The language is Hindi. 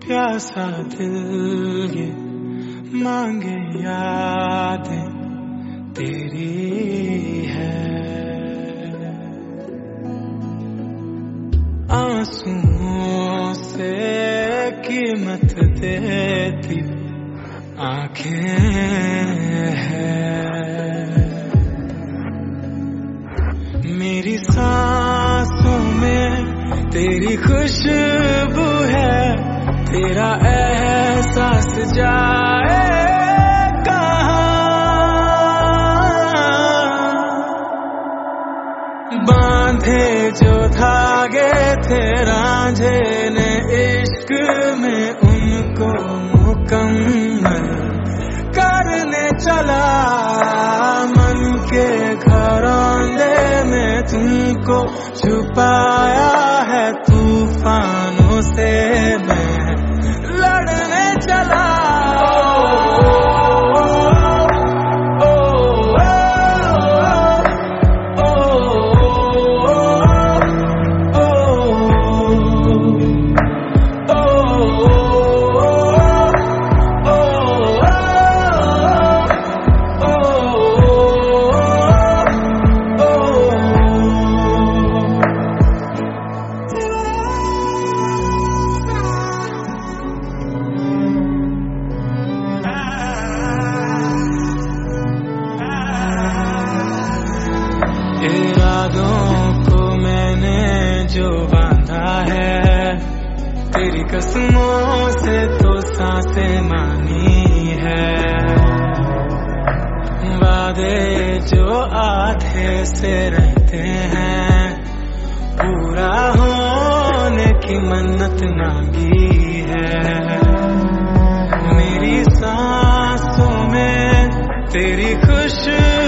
प्यासा दिल ये मांगे यादें तेरी है। आंसुओं से कीमत देती आंखें हैं। मेरी सांसों में तेरी खुशबू है, तेरा एहसास जाए कहाँ। बांधे जो धागे थे रांझे ने इश्क में, उनको मुकम्मल करने चला। मन के घरौंदे में तुमको छुपाया है, तूफानों से मैं लड़ने चला। इरादों को मैंने जो बांधा है, तेरी कसमों से तो सांसें मानी है। वादे जो आधे से रहते हैं, पूरा होने की मन्नत मांगी है। मेरी सांसों में तेरी खुशबू